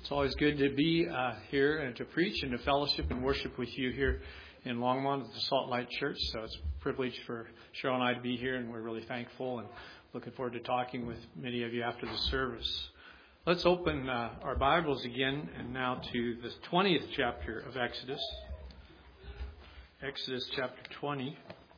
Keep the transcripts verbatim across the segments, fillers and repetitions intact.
It's always good to be uh, here and to preach and to fellowship and worship with you here in Longmont at the Salt Light Church. So it's a privilege for Cheryl and I to be here, and we're really thankful and looking forward to talking with many of you after the service. Let's open uh, our Bibles again and now to the twentieth chapter of Exodus. Exodus chapter twenty.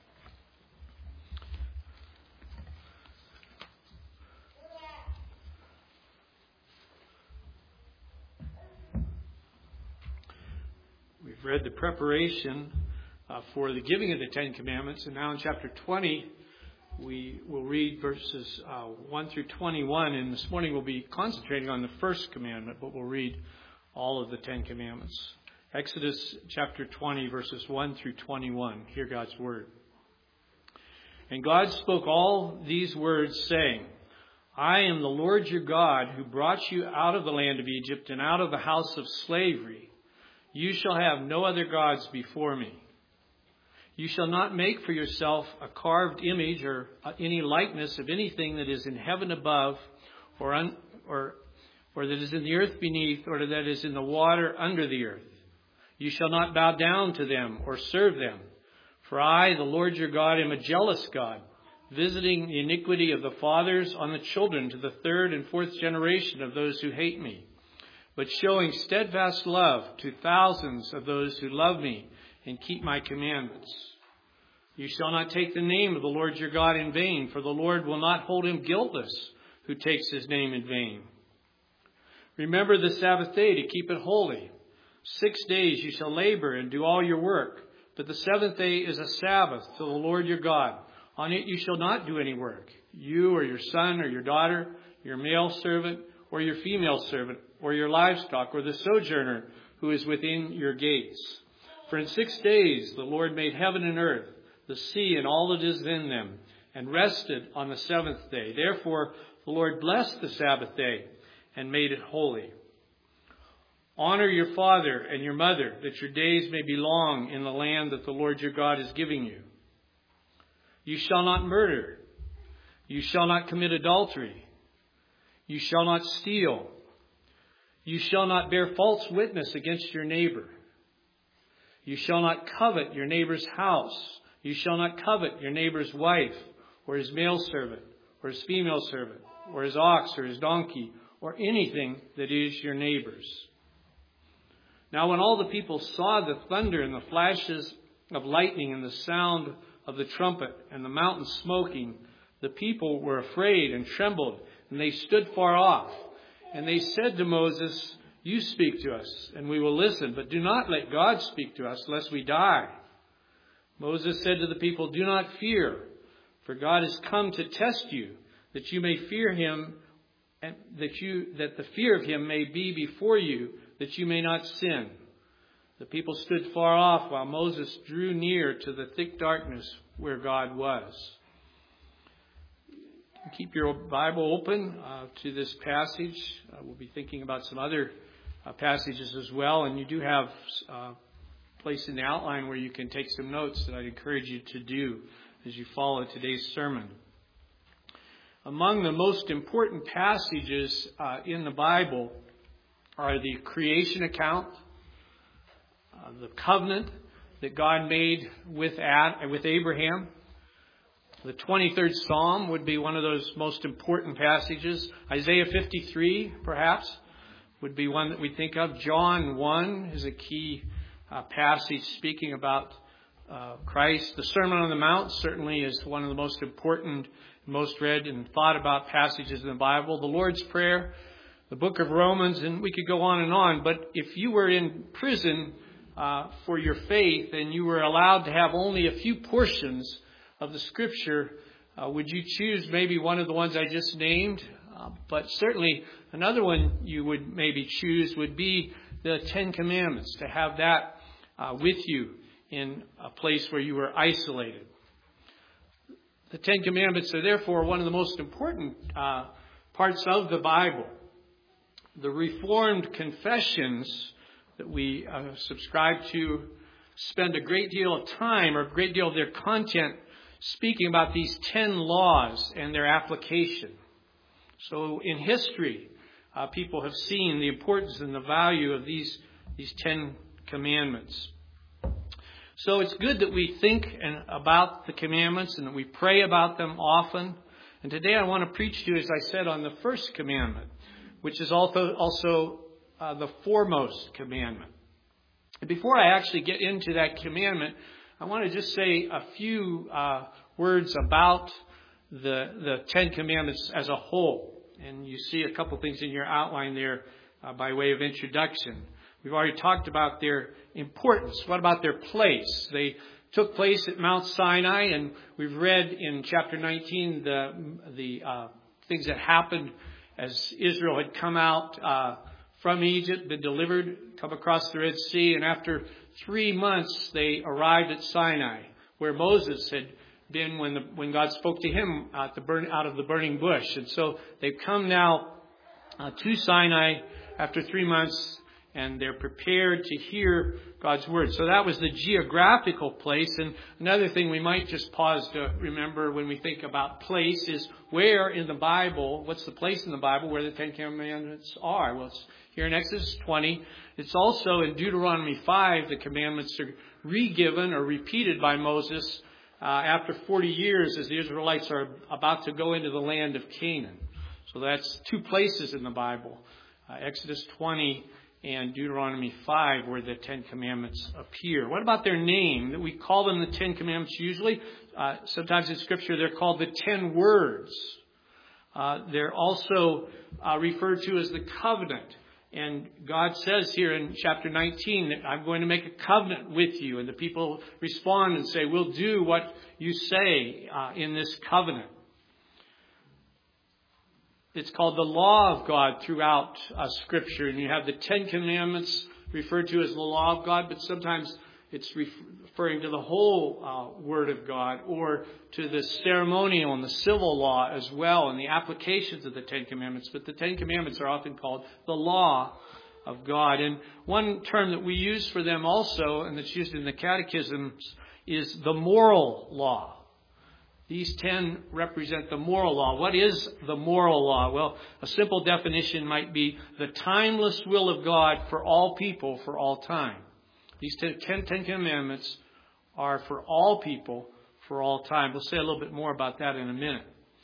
We've read the preparation uh, for the giving of the Ten Commandments, and now in chapter twenty, we will read verses uh, one through twenty-one, and this morning we'll be concentrating on the first commandment, but we'll read all of the Ten Commandments. Exodus chapter twenty, verses one through twenty-one. Hear God's word. And God spoke all these words, saying, I am the Lord your God, who brought you out of the land of Egypt and out of the house of slavery. You shall have no other gods before me. You shall not make for yourself a carved image or any likeness of anything that is in heaven above, or un, or or that is in the earth beneath, or that is in the water under the earth. You shall not bow down to them or serve them. For I, the Lord your God, am a jealous God, visiting the iniquity of the fathers on the children to the third and fourth generation of those who hate me, but showing steadfast love to thousands of those who love me and keep my commandments. You shall not take the name of the Lord your God in vain, for the Lord will not hold him guiltless who takes his name in vain. Remember the Sabbath day to keep it holy. Six days you shall labor and do all your work, but the seventh day is a Sabbath to the Lord your God. On it you shall not do any work, you or your son or your daughter, your male servant or your female servant, or your livestock, or the sojourner who is within your gates. For in six days the Lord made heaven and earth, the sea and all that is in them, and rested on the seventh day. Therefore the Lord blessed the Sabbath day and made it holy. Honor your father and your mother, that your days may be long in the land that the Lord your God is giving you. You shall not murder. You shall not commit adultery. You shall not steal. You shall not bear false witness against your neighbor. You shall not covet your neighbor's house. You shall not covet your neighbor's wife, or his male servant, or his female servant, or his ox, or his donkey, or anything that is your neighbor's. Now when all the people saw the thunder and the flashes of lightning and the sound of the trumpet and the mountain smoking, the people were afraid and trembled, and they stood far off. And they said to Moses, you speak to us, and we will listen, but do not let God speak to us, lest we die. Moses said to the people, do not fear, for God has come to test you, that you may fear him, and that you that the fear of him may be before you, that you may not sin. The people stood far off, while Moses drew near to the thick darkness where God was. Keep your Bible open uh, to this passage. Uh, we'll be thinking about some other uh, passages as well. And you do have a uh, place in the outline where you can take some notes that I'd encourage you to do as you follow today's sermon. Among the most important passages uh, in the Bible are the creation account, uh, the covenant that God made with Ad, with Abraham. The twenty-third Psalm would be one of those most important passages. Isaiah fifty-three, perhaps, would be one that we think of. John one is a key uh, passage speaking about uh, Christ. The Sermon on the Mount certainly is one of the most important, most read and thought about passages in the Bible. The Lord's Prayer, the book of Romans, and we could go on and on. But if you were in prison uh, for your faith and you were allowed to have only a few portions of the Scripture, uh, would you choose maybe one of the ones I just named? Uh, but certainly another one you would maybe choose would be the Ten Commandments, to have that uh, with you in a place where you were isolated. The Ten Commandments are therefore one of the most important uh, parts of the Bible. The Reformed confessions that we uh, subscribe to spend a great deal of time, or a great deal of their content, speaking about these ten laws and their application. So in history, uh, people have seen the importance and the value of these, these Ten Commandments. So it's good that we think and about the commandments and that we pray about them often. And today I want to preach to you, as I said, on the first commandment, which is also, also uh, the foremost commandment. And before I actually get into that commandment, I want to just say a few uh, words about the, the Ten Commandments as a whole. And you see a couple things in your outline there uh, by way of introduction. We've already talked about their importance. What about their place? They took place at Mount Sinai, and we've read in chapter nineteen the the uh, things that happened as Israel had come out uh, from Egypt, been delivered, come across the Red Sea, and after three months they arrived at Sinai, where Moses had been when the, when God spoke to him at the burn, out of the burning bush. And so they've come now uh, to Sinai after three months. And they're prepared to hear God's word. So that was the geographical place. And another thing we might just pause to remember when we think about place is where in the Bible, what's the place in the Bible where the Ten Commandments are? Well, it's here in Exodus twenty. It's also in Deuteronomy five. The commandments are re-given or repeated by Moses uh, after forty years as the Israelites are about to go into the land of Canaan. So that's two places in the Bible. Uh, Exodus twenty and Deuteronomy five, where the Ten Commandments appear. What about their name? We call them the Ten Commandments usually. Uh, sometimes in Scripture they're called the Ten Words. Uh, they're also uh, referred to as the covenant. And God says here in chapter nineteen that I'm going to make a covenant with you. And the people respond and say, we'll do what you say uh, in this covenant. It's called the law of God throughout uh, Scripture. And you have the Ten Commandments referred to as the law of God, but sometimes it's referring to the whole uh, Word of God or to the ceremonial and the civil law as well and the applications of the Ten Commandments. But the Ten Commandments are often called the law of God. And one term that we use for them also, and that's used in the catechisms, is the moral law. These ten represent the moral law. What is the moral law? Well, a simple definition might be the timeless will of God for all people for all time. These ten, ten commandments are for all people for all time. We'll say a little bit more about that in a minute.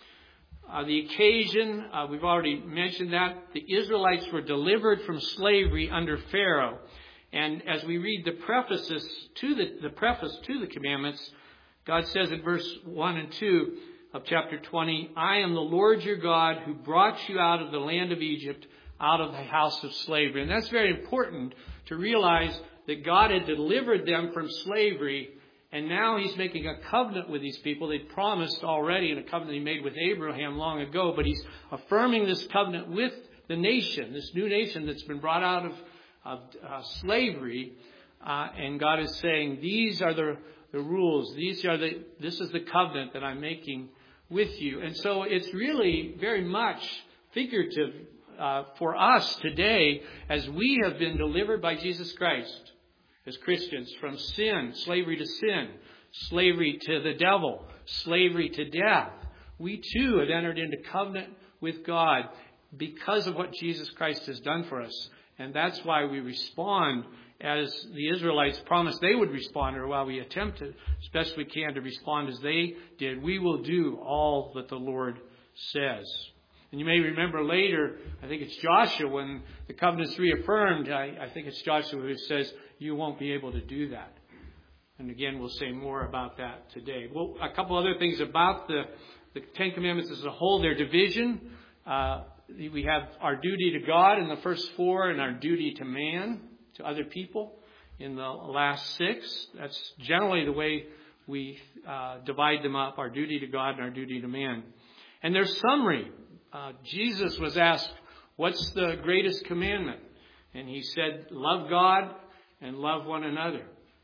Uh, the occasion, uh, we've already mentioned that. The Israelites were delivered from slavery under Pharaoh. And as we read the prefaces to the, the preface to the commandments, God says in verse one and two of chapter twenty, I am the Lord your God who brought you out of the land of Egypt, out of the house of slavery. And that's very important to realize that God had delivered them from slavery, and now he's making a covenant with these people. They'd promised already in a covenant he made with Abraham long ago, but he's affirming this covenant with the nation, this new nation that's been brought out of, of uh, slavery. Uh, and God is saying, these are the The rules. These are the. This is the covenant that I'm making with you, and so it's really very much figurative uh, for us today, as we have been delivered by Jesus Christ as Christians from sin, slavery to sin, slavery to the devil, slavery to death. We too have entered into covenant with God because of what Jesus Christ has done for us, and that's why we respond as the Israelites promised they would respond, or while we attempt to, as best we can, to respond as they did. We will do all that the Lord says. And you may remember later, I think it's Joshua, when the covenant's reaffirmed, I, I think it's Joshua who says, you won't be able to do that. And again, we'll say more about that today. Well, a couple other things about the, the Ten Commandments as a whole, their division. Uh, we have our duty to God in the first four and our duty to man, to other people in the last six. That's generally the way we uh, divide them up, our duty to God and our duty to man. And their summary, uh, Jesus was asked, what's the greatest commandment? And he said, love God and love one another.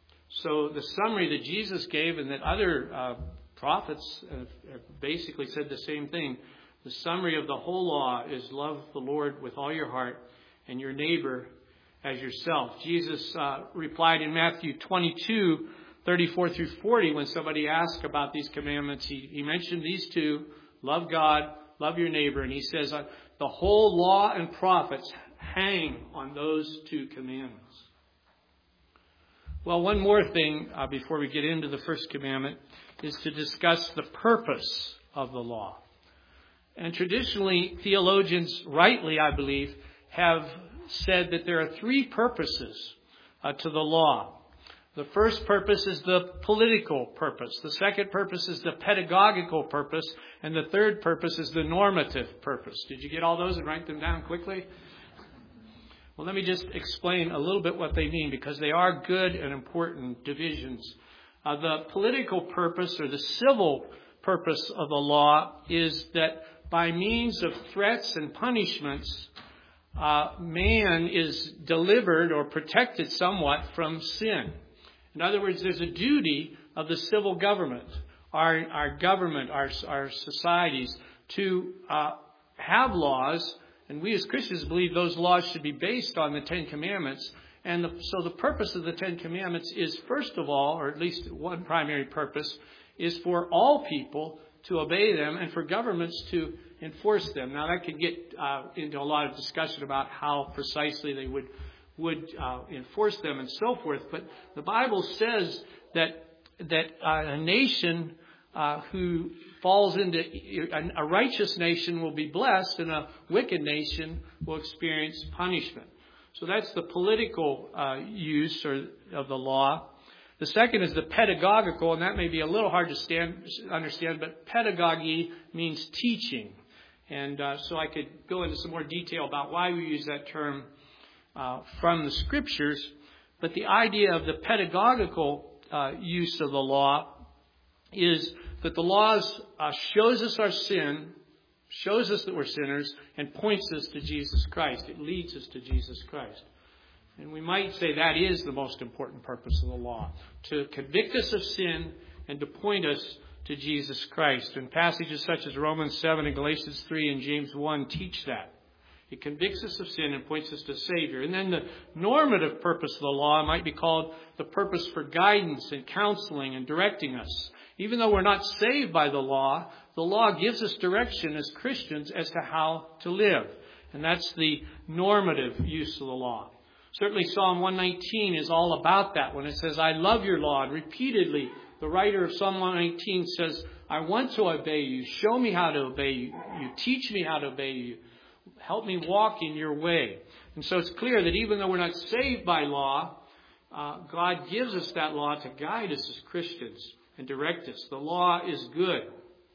So the summary that Jesus gave, and that other uh, prophets have, have basically said the same thing, the summary of the whole law is love the Lord with all your heart and your neighbor as yourself. Jesus uh, replied in Matthew twenty-two, thirty-four through forty, when somebody asked about these commandments, he, he mentioned these two, love God, love your neighbor. And he says, the whole law and prophets hang on those two commandments. Well, one more thing uh, before we get into the first commandment is to discuss the purpose of the law. And traditionally, theologians, rightly, I believe, have said that there are three purposes uh, to the law. The first purpose is the political purpose. The second purpose is the pedagogical purpose. And the third purpose is the normative purpose. Did you get all those and write them down quickly? Well, let me just explain a little bit what they mean, because they are good and important divisions. Uh, the political purpose, or the civil purpose of the law, is that by means of threats and punishments, uh, man is delivered or protected somewhat from sin. In other words, there's a duty of the civil government, our, our government, our, our societies, to uh, have laws. And we as Christians believe those laws should be based on the Ten Commandments. And the, so the purpose of the Ten Commandments is, first of all, or at least one primary purpose, is for all people to obey them and for governments to enforce them. Now, that could get uh, into a lot of discussion about how precisely they would would uh, enforce them and so forth. But the Bible says that that uh, a nation uh, who falls into a righteous nation will be blessed, and a wicked nation will experience punishment. So that's the political uh, use or, of the law. The second is the pedagogical, and that may be a little hard to stand, understand, but pedagogy means teaching. And uh, so I could go into some more detail about why we use that term uh, from the Scriptures. But the idea of the pedagogical uh, use of the law is that the laws uh, shows us our sin, shows us that we're sinners, and points us to Jesus Christ. It leads us to Jesus Christ. And we might say that is the most important purpose of the law, to convict us of sin and to point us to Jesus Christ. And passages such as Romans seven and Galatians three and James one teach that. It convicts us of sin and points us to Savior. And then the normative purpose of the law might be called the purpose for guidance and counseling and directing us. Even though we're not saved by the law, the law gives us direction as Christians as to how to live. And that's the normative use of the law. Certainly Psalm one nineteen is all about that when it says, I love your law. And repeatedly, the writer of Psalm one nineteen says, I want to obey you. Show me how to obey you. You teach me how to obey you. Help me walk in your way. And so it's clear that even though we're not saved by law, uh, God gives us that law to guide us as Christians and direct us. The law is good.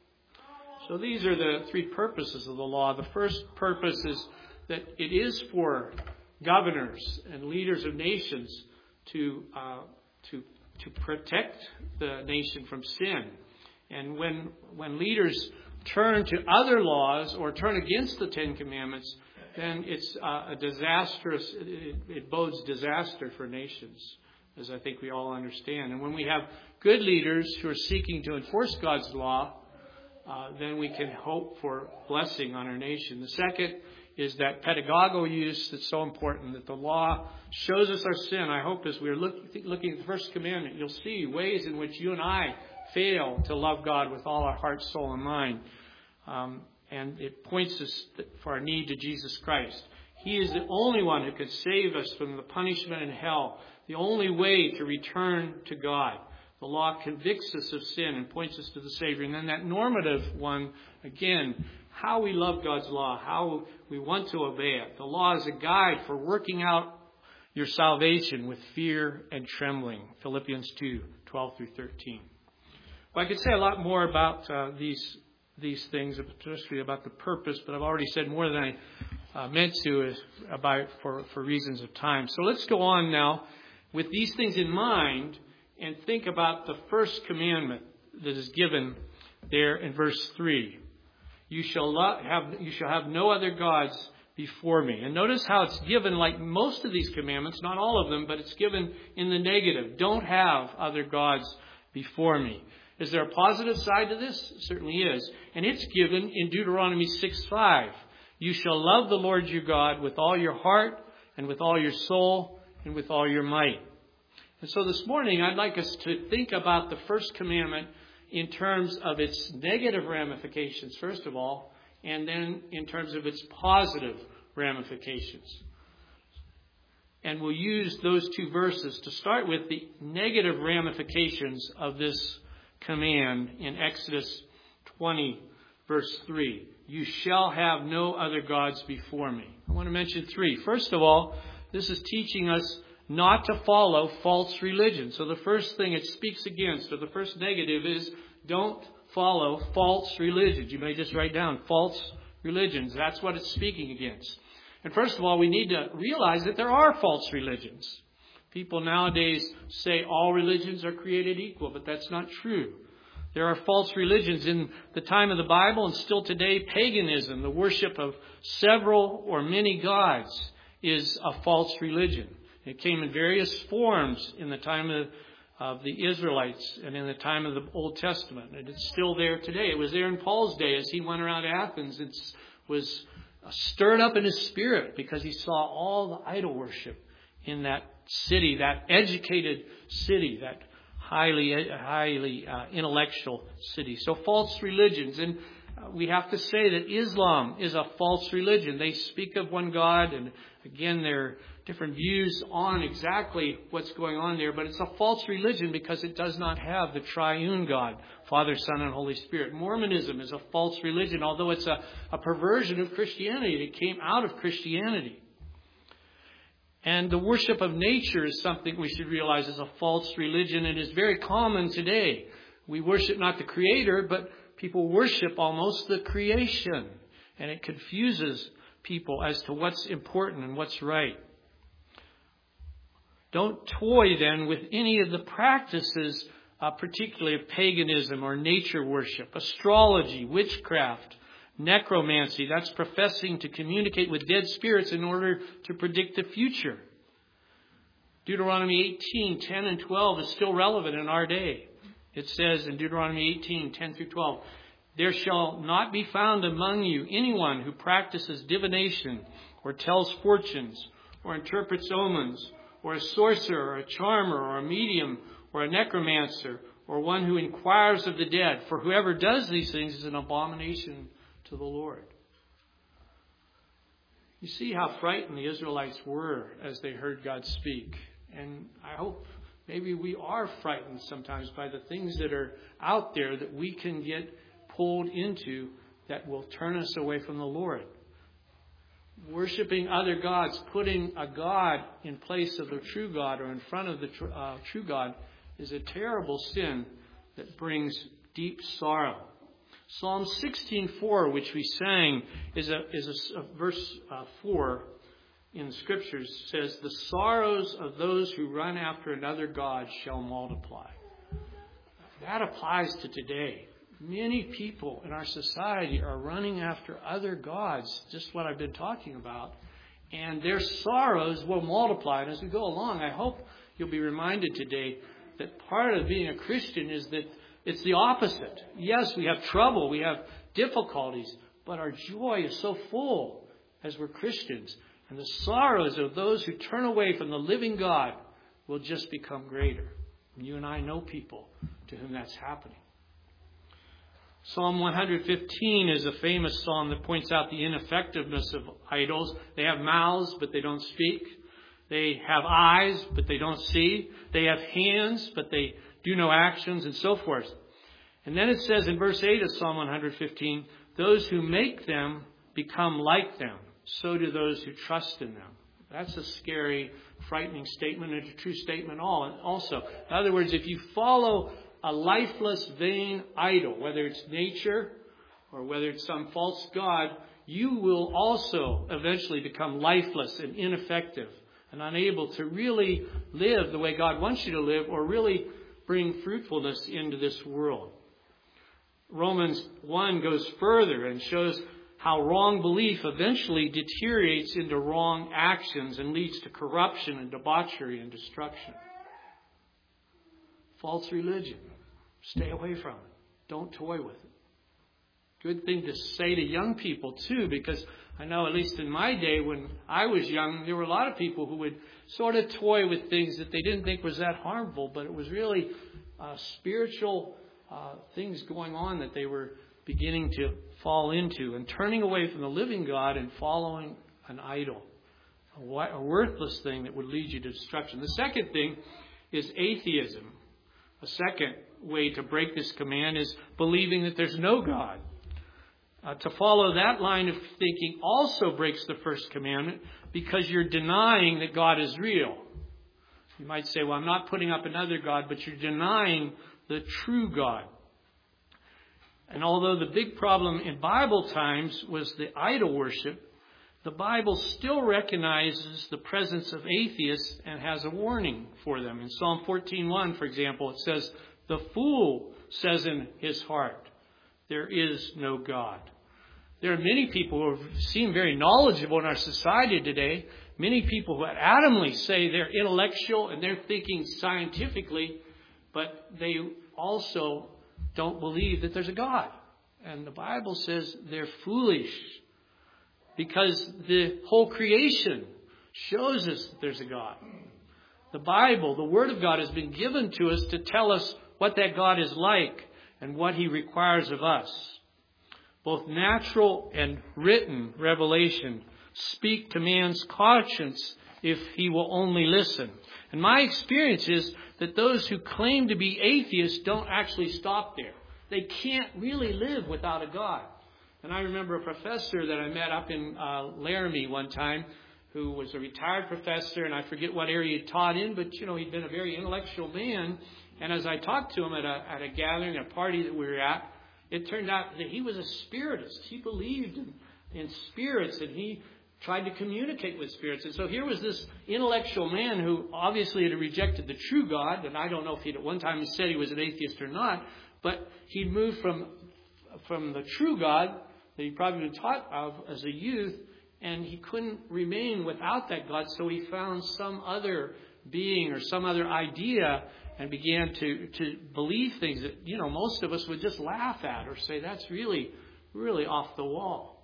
So these are the three purposes of the law. The first purpose is that it is for governors and leaders of nations to uh, to to protect the nation from sin. And when when leaders turn to other laws or turn against the Ten Commandments, then it's uh, a disastrous, it, it bodes disaster for nations, as I think we all understand. And when we have good leaders who are seeking to enforce God's law, uh, then we can hope for blessing on our nation. The second is that pedagogical use that's so important, that the law shows us our sin. I hope as we're look, looking at the first commandment, you'll see ways in which you and I fail to love God with all our heart, soul, and mind. Um, and it points us for our need to Jesus Christ. He is the only one who could save us from the punishment in hell, the only way to return to God. The law convicts us of sin and points us to the Savior. And then that normative one, again, how we love God's law, how we want to obey it. The law is a guide for working out your salvation with fear and trembling. Philippians two, twelve through thirteen. Well, I could say a lot more about uh, these these things, especially about the purpose, but I've already said more than I uh, meant to about for, for reasons of time. So let's go on now with these things in mind and think about the first commandment that is given there in verse three. You shall not have you shall have no other gods before me. And notice how it's given, like most of these commandments, not all of them, but it's given in the negative. Don't have other gods before me. Is there a positive side to this? Certainly is. And it's given in Deuteronomy six five. You shall love the Lord your God with all your heart and with all your soul and with all your might. And so this morning I'd like us to think about the first commandment in terms of its negative ramifications, first of all, and then in terms of its positive ramifications. And we'll use those two verses to start with the negative ramifications of this command in Exodus twenty, verse three. You shall have no other gods before me. I want to mention three. First of all, this is teaching us not to follow false religion. So the first thing it speaks against, or the first negative, is don't follow false religions. You may just write down false religions. That's what it's speaking against. And first of all, we need to realize that there are false religions. People nowadays say all religions are created equal, but that's not true. There are false religions in the time of the Bible, and still today, paganism, the worship of several or many gods, is a false religion. It came in various forms in the time of, of the Israelites and in the time of the Old Testament. And it's still there today. It was there in Paul's day as he went around Athens and was stirred up in his spirit because he saw all the idol worship in that city, that educated city, that highly, highly uh, intellectual city. So false religions. And we have to say that Islam is a false religion. They speak of one God, and again, there are different views on exactly what's going on there, but it's a false religion because it does not have the triune God, Father, Son, and Holy Spirit. Mormonism is a false religion, although it's a, a perversion of Christianity. It came out of Christianity. And the worship of nature is something we should realize is a false religion, and is very common today. We worship not the Creator, but people worship almost the creation, and it confuses people as to what's important and what's right. Don't toy then with any of the practices, uh, particularly of paganism or nature worship, astrology, witchcraft, necromancy. That's professing to communicate with dead spirits in order to predict the future. Deuteronomy eighteen, ten and twelve is still relevant in our day. It says in Deuteronomy eighteen, ten through twelve, there shall not be found among you anyone who practices divination or tells fortunes or interprets omens or a sorcerer or a charmer or a medium or a necromancer or one who inquires of the dead. For whoever does these things is an abomination to the Lord. You see how frightened the Israelites were as they heard God speak. And I hope maybe we are frightened sometimes by the things that are out there that we can get pulled into that will turn us away from the Lord. Worshipping other gods, putting a God in place of the true God or in front of the tr- uh, true God, is a terrible sin that brings deep sorrow. Psalm sixteen four, which we sang, is a is a, a verse uh, four in the Scriptures, says, "The sorrows of those who run after another god shall multiply." That applies to today. Many people in our society are running after other gods, just what I've been talking about, and their sorrows will multiply. And as we go along, I hope you'll be reminded today that part of being a Christian is that it's the opposite. Yes, we have trouble, we have difficulties, but our joy is so full as we're Christians. And the sorrows of those who turn away from the living God will just become greater. And you and I know people to whom that's happening. Psalm one fifteen is a famous psalm that points out the ineffectiveness of idols. They have mouths, but they don't speak. They have eyes, but they don't see. They have hands, but they do no actions, and so forth. And then it says in verse eight of Psalm one fifteen, those who make them become like them. So do those who trust in them. That's a scary, frightening statement, and a true statement also. In other words, if you follow a lifeless, vain idol, whether it's nature or whether it's some false god, you will also eventually become lifeless and ineffective and unable to really live the way God wants you to live or really bring fruitfulness into this world. Romans one goes further and shows how wrong belief eventually deteriorates into wrong actions and leads to corruption and debauchery and destruction. False religion. Stay away from it. Don't toy with it. Good thing to say to young people too, because I know at least in my day when I was young, there were a lot of people who would sort of toy with things that they didn't think was that harmful, but it was really uh, spiritual uh, things going on that they were beginning to fall into and turning away from the living God and following an idol, a worthless thing that would lead you to destruction. The second thing is atheism. A second way to break this command is believing that there's no God. Uh, to follow that line of thinking also breaks the first commandment because you're denying that God is real. You might say, well, I'm not putting up another God, but you're denying the true God. And although the big problem in Bible times was the idol worship, the Bible still recognizes the presence of atheists and has a warning for them. In Psalm fourteen one, for example, it says, "The fool says in his heart, there is no God." There are many people who seem very knowledgeable in our society today. Many people who adamantly say they're intellectual and they're thinking scientifically, but they also don't believe that there's a God. And the Bible says they're foolish because the whole creation shows us that there's a God. The Bible, the Word of God, has been given to us to tell us what that God is like and what He requires of us. Both natural and written revelation speak to man's conscience if he will only listen. And my experience is that those who claim to be atheists don't actually stop there. They can't really live without a God. And I remember a professor that I met up in uh, Laramie one time who was a retired professor, and I forget what area he taught in, but, you know, he'd been a very intellectual man. And as I talked to him at a, at a gathering, a party that we were at, it turned out that he was a spiritist. He believed in, in spirits, and he tried to communicate with spirits. And so here was this intellectual man who obviously had rejected the true God, and I don't know if he'd at one time said he was an atheist or not, but he'd moved from, from the true God that he'd probably been taught of as a youth, and he couldn't remain without that God, so he found some other being or some other idea and began to, to believe things that, you know, most of us would just laugh at or say, that's really, really off the wall.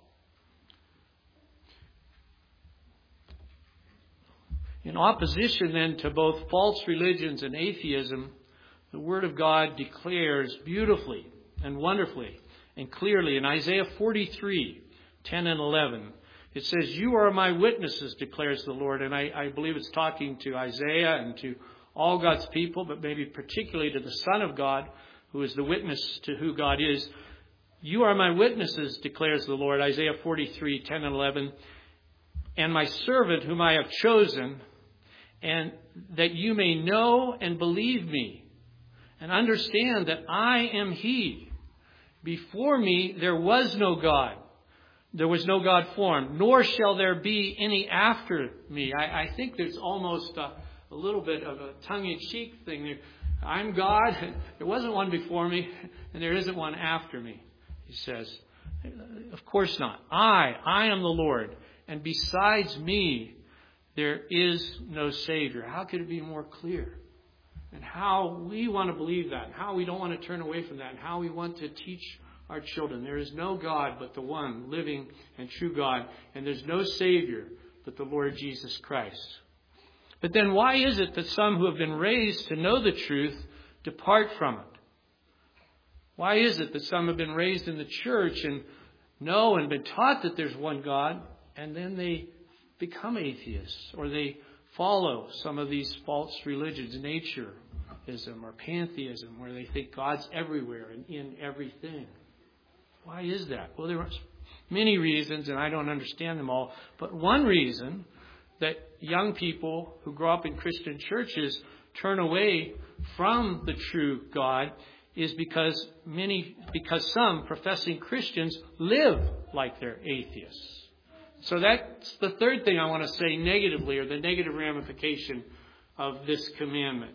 In opposition then to both false religions and atheism, the Word of God declares beautifully and wonderfully and clearly in Isaiah forty-three, ten and eleven, it says, "You are my witnesses, declares the Lord." And I, I believe it's talking to Isaiah and to all God's people, but maybe particularly to the Son of God, who is the witness to who God is. "You are my witnesses, declares the Lord," Isaiah forty-three, ten and eleven, "and my servant whom I have chosen, and that you may know and believe me, and understand that I am He. Before me there was no God. There was no God formed, nor shall there be any after me." I, I think there's almost a, a little bit of a tongue-in-cheek thing there. I'm God. There wasn't one before me, and there isn't one after me, he says. Of course not. I, I am the Lord, and besides me, there is no Savior. How could it be more clear? And how we want to believe that, and how we don't want to turn away from that, and how we want to teach our children. There is no God but the one living and true God, and there's no Savior but the Lord Jesus Christ. But then why is it that some who have been raised to know the truth depart from it? Why is it that some have been raised in the church and know and been taught that there's one God, and then they become atheists, or they follow some of these false religions, natureism or pantheism, where they think God's everywhere and in everything? Why is that? Well, there are many reasons, and I don't understand them all. But one reason that young people who grow up in Christian churches turn away from the true God is because many, because some professing Christians live like they're atheists. So that's the third thing I want to say negatively, or the negative ramification of this commandment.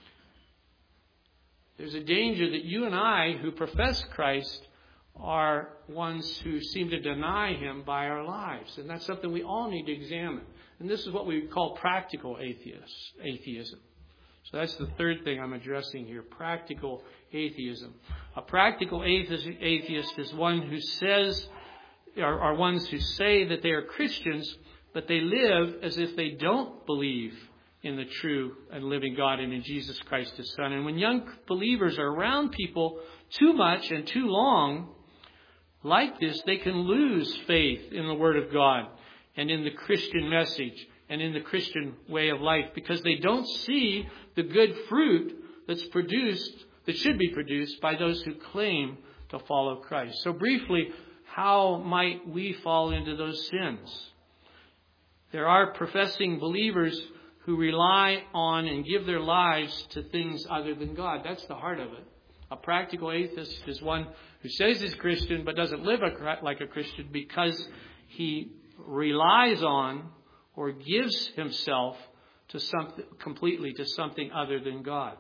There's a danger that you and I, who profess Christ, are ones who seem to deny Him by our lives. And that's something we all need to examine. And this is what we call practical atheists, atheism. So that's the third thing I'm addressing here, practical atheism. A practical atheist, atheist is one who says, are, are ones who say that they are Christians, but they live as if they don't believe in the true and living God and in Jesus Christ, His Son. And when young believers are around people too much and too long like this, they can lose faith in the Word of God and in the Christian message and in the Christian way of life because they don't see the good fruit that's produced, that should be produced by those who claim to follow Christ. So briefly, how might we fall into those sins? There are professing believers who rely on and give their lives to things other than God. That's the heart of it. A practical atheist is one who says he's Christian but doesn't live like a Christian because he relies on or gives himself to something completely to something other than God.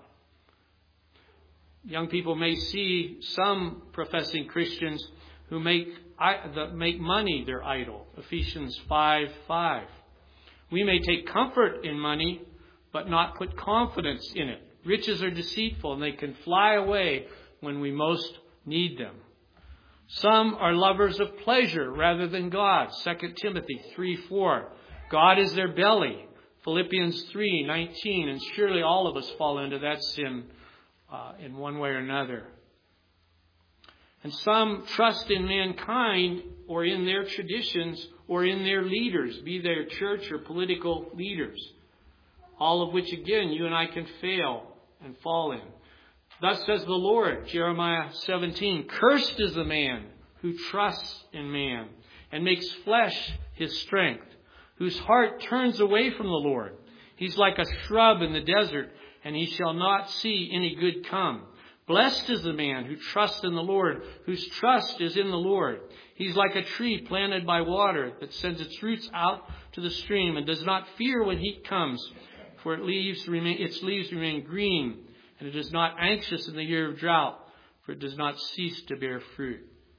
Young people may see some professing Christians who make make money their idol. Ephesians five five. We may take comfort in money, but not put confidence in it. Riches are deceitful, and they can fly away when we most need them. Some are lovers of pleasure rather than God. Second Timothy three four. God is their belly. Philippians three nineteen. And surely all of us fall into that sin uh, in one way or another. And some trust in mankind or in their traditions or in their leaders, be they church or political leaders. All of which, again, you and I can fail and fall in. Thus says the Lord, Jeremiah seventeen, cursed is the man who trusts in man and makes flesh his strength, whose heart turns away from the Lord. He's like a shrub in the desert, and he shall not see any good come. Blessed is the man who trusts in the Lord, whose trust is in the Lord. He's like a tree planted by water that sends its roots out to the stream and does not fear when heat comes, for it leaves remain, its leaves remain green, and it is not anxious in the year of drought, for it does not cease to bear fruit.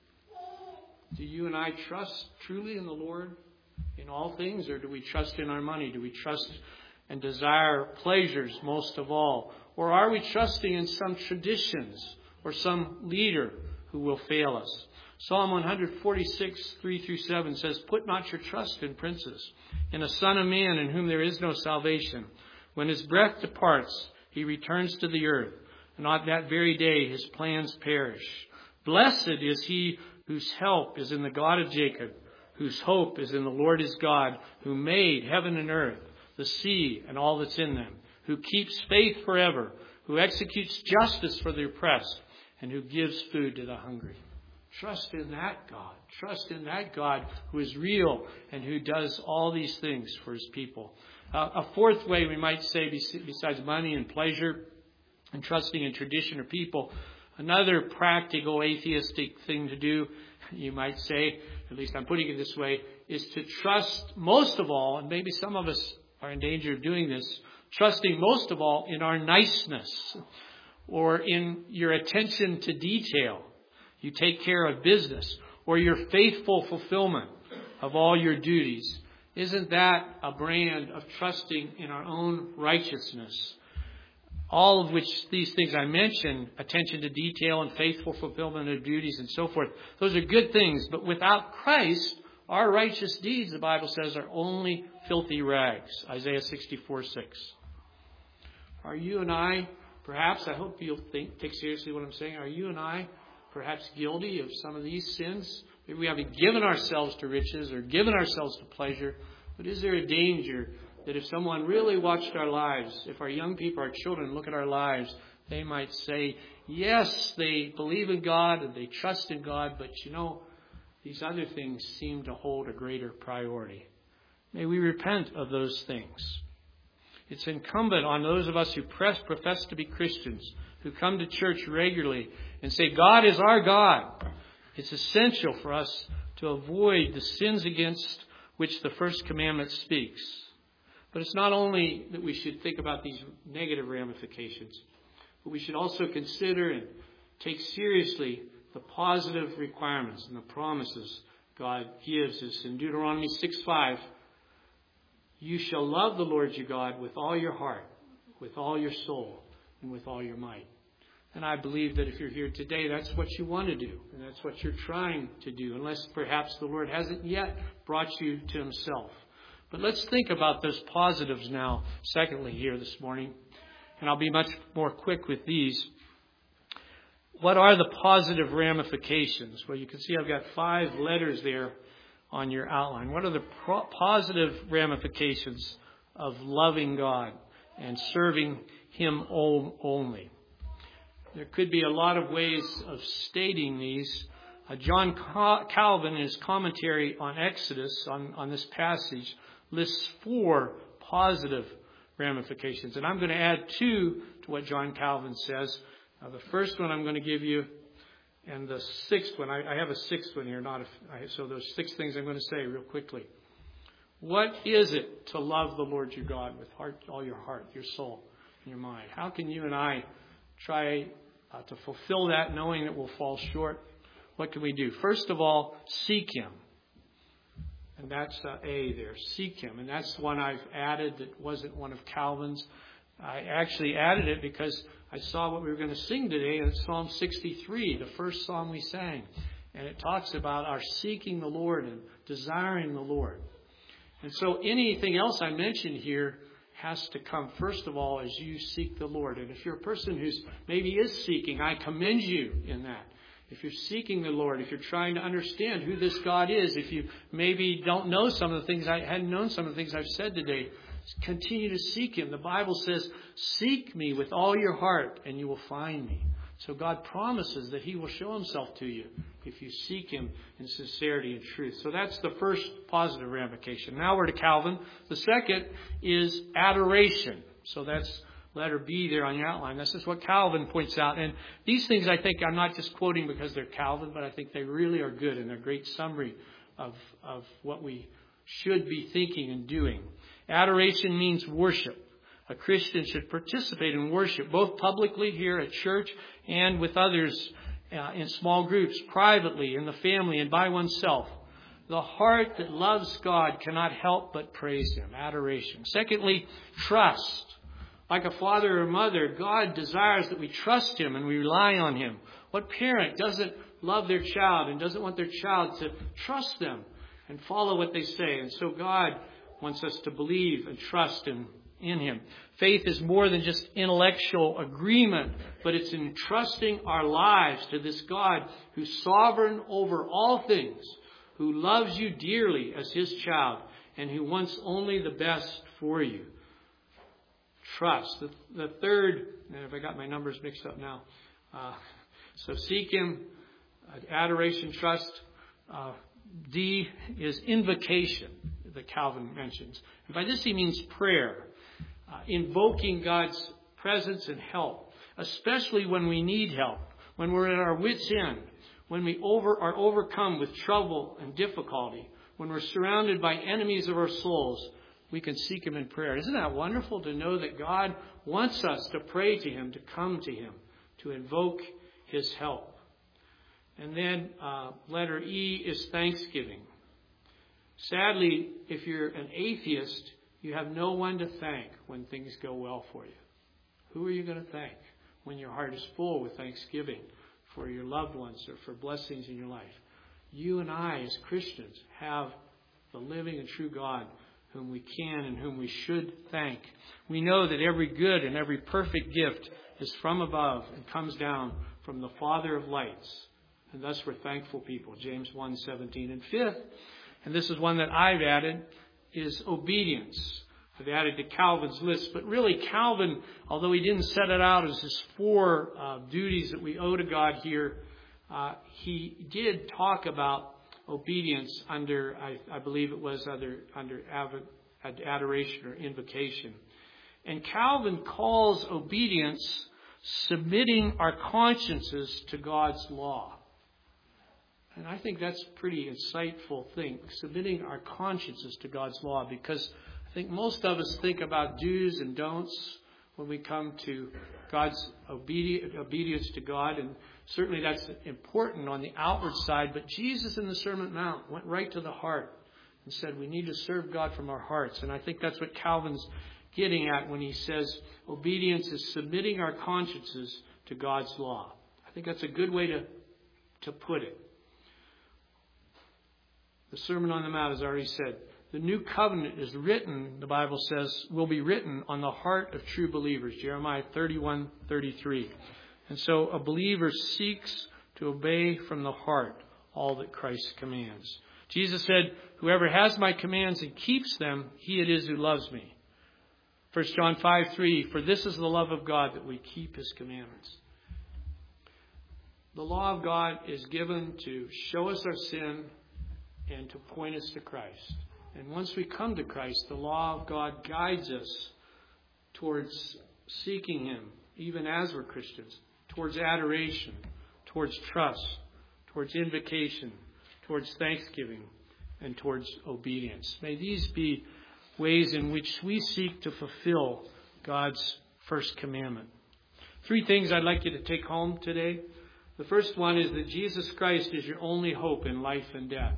Do you and I trust truly in the Lord in all things, or do we trust in our money? Do we trust and desire pleasures most of all? Or are we trusting in some traditions or some leader who will fail us? Psalm one forty-six, three through seven says, put not your trust in princes, in a son of man in whom there is no salvation. When his breath departs, he returns to the earth, and on that very day his plans perish. Blessed is he whose help is in the God of Jacob, whose hope is in the Lord his God, who made heaven and earth, the sea and all that's in them, who keeps faith forever, who executes justice for the oppressed, and who gives food to the hungry. Trust in that God. Trust in that God who is real and who does all these things for his people. Uh, a fourth way we might say, besides money and pleasure and trusting in tradition or people, another practical atheistic thing to do, you might say, at least I'm putting it this way, is to trust most of all, and maybe some of us are in danger of doing this, trusting most of all in our niceness or in your attention to detail. You take care of business or your faithful fulfillment of all your duties. Isn't that a brand of trusting in our own righteousness? All of which these things I mentioned, attention to detail and faithful fulfillment of duties and so forth, those are good things. But without Christ, our righteous deeds, the Bible says, are only filthy rags. Isaiah sixty-four six. Are you and I, perhaps, I hope you'll think, take seriously what I'm saying, are you and I perhaps guilty of some of these sins? Maybe we haven't given ourselves to riches or given ourselves to pleasure, but is there a danger that if someone really watched our lives, if our young people, our children look at our lives, they might say, yes, they believe in God and they trust in God, but you know, these other things seem to hold a greater priority. May we repent of those things. It's incumbent on those of us who press, profess to be Christians, who come to church regularly and say, God is our God. It's essential for us to avoid the sins against which the first commandment speaks. But it's not only that we should think about these negative ramifications, but we should also consider and take seriously the positive requirements and the promises God gives us. In Deuteronomy six five, you shall love the Lord your God with all your heart, with all your soul, and with all your might. And I believe that if you're here today, that's what you want to do, and that's what you're trying to do, unless perhaps the Lord hasn't yet brought you to himself. But let's think about those positives now, secondly, here this morning. And I'll be much more quick with these. what are the positive ramifications? Well, you can see I've got five letters there on your outline. What are the pro- positive ramifications of loving God and serving Him only? There could be a lot of ways of stating these. Uh, John Calvin, in his commentary on Exodus, on, on this passage, lists four positive ramifications. And I'm going to add two to what John Calvin says. Uh, the first one I'm going to give you, and the sixth one, I, I have a sixth one here, not a, I, so those six things I'm going to say real quickly. What is it to love the Lord your God with heart, all your heart, your soul, and your mind? How can you and I try uh, to fulfill that, knowing that we'll fall short? What can we do? First of all, seek Him. And that's uh, A there, seek Him. And that's one I've added that wasn't one of Calvin's. I actually added it because I saw what we were going to sing today in Psalm sixty-three, the first song we sang. And it talks about our seeking the Lord and desiring the Lord. And so anything else I mentioned here has to come, first of all, as you seek the Lord. And if you're a person who's maybe is seeking, I commend you in that. If you're seeking the Lord, if you're trying to understand who this God is, if you maybe don't know some of the things, I hadn't known some of the things I've said today, continue to seek Him. The Bible says, seek me with all your heart and you will find me. So God promises that He will show Himself to you if you seek Him in sincerity and truth. So that's the first positive ramification. Now we're to Calvin. The second is adoration. So that's letter B there on your outline. This is what Calvin points out. And these things I think I'm not just quoting because they're Calvin, but I think they really are good and they're a great summary of, of what we should be thinking and doing. Adoration means worship. A Christian should participate in worship, both publicly here at church and with others uh, in small groups, privately, in the family, and by oneself. The heart that loves God cannot help but praise Him. Adoration. Secondly, trust. Like a father or mother, God desires that we trust Him and we rely on Him. What parent doesn't love their child and doesn't want their child to trust them and follow what they say? And so God wants us to believe and trust in, in Him. Faith is more than just intellectual agreement, but it's entrusting our lives to this God who's sovereign over all things, who loves you dearly as His child, and who wants only the best for you. Trust. The, the third, and if I got my numbers mixed up now, uh, so seek Him, uh, adoration, trust. Uh, D is invocation that Calvin mentions. And by this he means prayer, uh, invoking God's presence and help, especially when we need help, when we're at our wits' end, when we over, are overcome with trouble and difficulty, when we're surrounded by enemies of our souls. We can seek Him in prayer. Isn't that wonderful to know that God wants us to pray to Him, to come to Him, to invoke His help? And then uh, letter E is thanksgiving. Sadly, if you're an atheist, you have no one to thank when things go well for you. Who are you going to thank when your heart is full with thanksgiving for your loved ones or for blessings in your life? You and I, as Christians, have the living and true God whom we can and whom we should thank. We know that every good and every perfect gift is from above and comes down from the Father of lights. And thus we're thankful people. James one seventeen. And fifth, and this is one that I've added, is obedience. I've added to Calvin's list. But really Calvin, although he didn't set it out as his four uh, duties that we owe to God here, uh, he did talk about obedience under, I, I believe it was under, under adoration or invocation. And Calvin calls obedience submitting our consciences to God's law. And I think that's a pretty insightful thing, submitting our consciences to God's law, because I think most of us think about do's and don'ts when we come to God's obedience to God. And certainly that's important on the outward side. But Jesus in the Sermon on the Mount went right to the heart and said we need to serve God from our hearts. And I think that's what Calvin's getting at when he says obedience is submitting our consciences to God's law. I think that's a good way to, to put it. The Sermon on the Mount, as I already said, the new covenant is written, the Bible says, will be written on the heart of true believers. Jeremiah thirty-one thirty-three. And so a believer seeks to obey from the heart all that Christ commands. Jesus said, whoever has my commands and keeps them, he it is who loves me. First John five three, for this is the love of God, that we keep his commandments. The law of God is given to show us our sin and to point us to Christ. And once we come to Christ, the law of God guides us towards seeking him, even as we're Christians, towards adoration, towards trust, towards invocation, towards thanksgiving, and towards obedience. May these be ways in which we seek to fulfill God's first commandment. Three things I'd like you to take home today. The first one is that Jesus Christ is your only hope in life and death.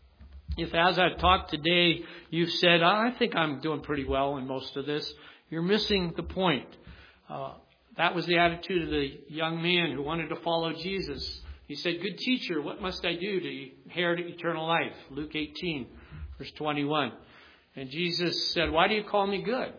If as I've talked today, you've said, I think I'm doing pretty well in most of this, you're missing the point. Uh, that was the attitude of the young man who wanted to follow Jesus. He said, good teacher, what must I do to inherit eternal life? Luke eighteen, verse twenty-one. And Jesus said, why do you call me good?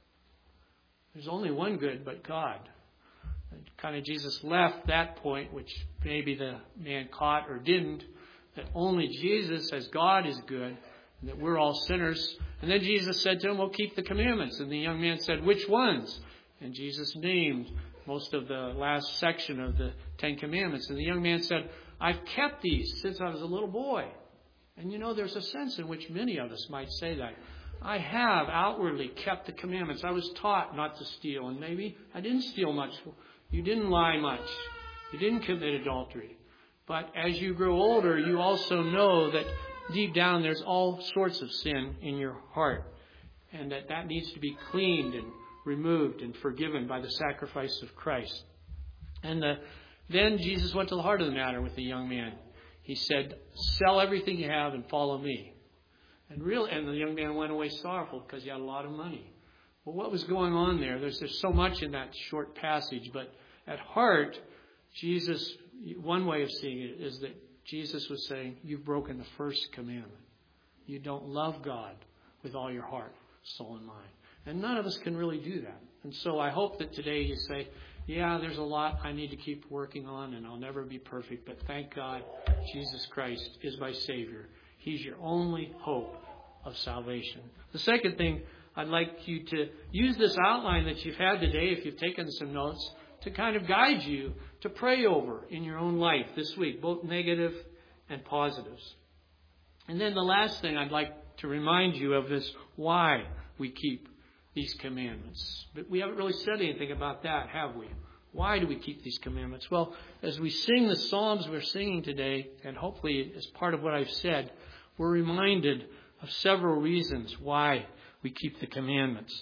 There's only one good but God. And kind of Jesus left that point, which maybe the man caught or didn't, that only Jesus as God is good, and that we're all sinners. And then Jesus said to him, well, keep the commandments. And the young man said, which ones? And Jesus named most of the last section of the Ten Commandments. And the young man said, I've kept these since I was a little boy. And you know, there's a sense in which many of us might say that. I have outwardly kept the commandments. I was taught not to steal. And maybe I didn't steal much. You didn't lie much. You didn't commit adultery. But as you grow older, you also know that deep down there's all sorts of sin in your heart. And that that needs to be cleaned and removed and forgiven by the sacrifice of Christ. And the, then Jesus went to the heart of the matter with the young man. He said, sell everything you have and follow me. And real, and the young man went away sorrowful because he had a lot of money. Well, what was going on there? There's, there's so much in that short passage. But at heart, Jesus, one way of seeing it is that Jesus was saying, you've broken the first commandment. You don't love God with all your heart, soul, and mind. And none of us can really do that. And so I hope that today you say, yeah, there's a lot I need to keep working on and I'll never be perfect. But thank God, Jesus Christ is my Savior. He's your only hope of salvation. The second thing, I'd like you to use this outline that you've had today, if you've taken some notes, to kind of guide you to pray over in your own life this week, both negative and positives. And then the last thing I'd like to remind you of is why we keep these commandments. But we haven't really said anything about that, have we? Why do we keep these commandments? Well, as we sing the Psalms we're singing today, and hopefully as part of what I've said, we're reminded of several reasons why we keep the commandments.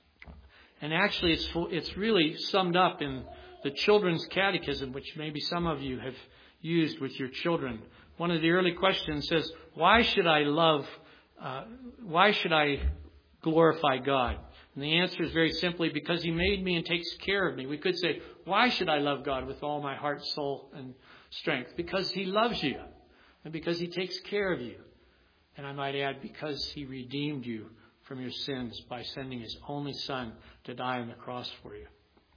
And actually, it's it's really summed up in the Children's Catechism, which maybe some of you have used with your children. One of the early questions says, why should I love, uh, why should I glorify God? And the answer is very simply, because He made me and takes care of me. We could say, why should I love God with all my heart, soul, and strength? Because He loves you and because He takes care of you. And I might add, because He redeemed you from your sins by sending His only Son to die on the cross for you.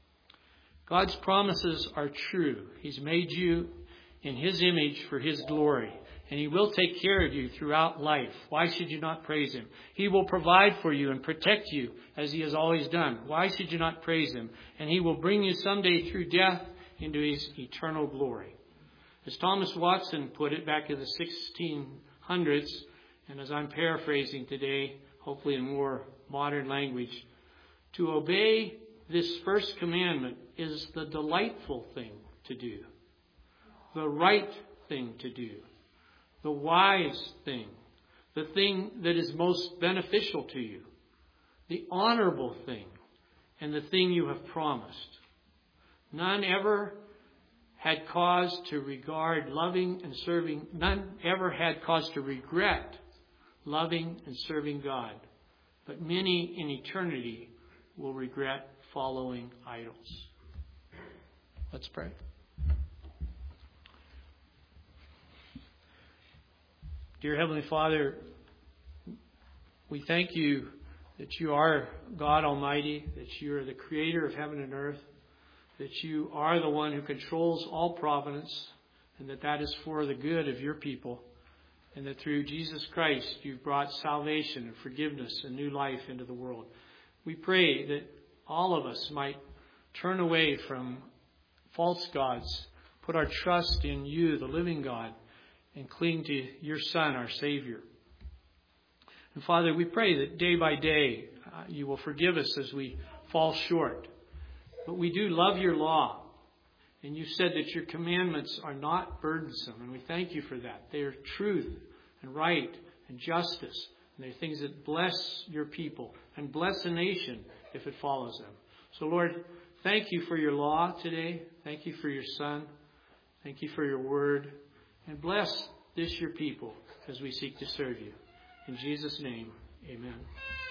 God's promises are true. He's made you in His image for His glory. And He will take care of you throughout life. Why should you not praise Him? He will provide for you and protect you as He has always done. Why should you not praise Him? And He will bring you someday through death into His eternal glory. As Thomas Watson put it back in the sixteen hundreds, and as I'm paraphrasing today, hopefully in more modern language, to obey this first commandment is the delightful thing to do, the right thing to do, the wise thing, the thing that is most beneficial to you, the honorable thing, and the thing you have promised. None ever had cause to regard loving and serving, none ever had cause to regret loving and serving God. But many in eternity will regret following idols. Let's pray. Dear Heavenly Father, we thank You that You are God Almighty, that You are the creator of heaven and earth, that you are the one who controls all providence, and that that is for the good of your people, and that through Jesus Christ you've brought salvation and forgiveness and new life into the world. We pray that all of us might turn away from false gods, put our trust in you, the living God, and cling to your Son, our Savior. And Father, we pray that day by day uh, you will forgive us as we fall short. But we do love your law. And you said that your commandments are not burdensome. And we thank you for that. They are truth and right and justice. And they're things that bless your people and bless a nation if it follows them. So Lord, thank you for your law today. Thank you for your Son. Thank you for your word. And bless this your people as we seek to serve you. In Jesus' name, amen.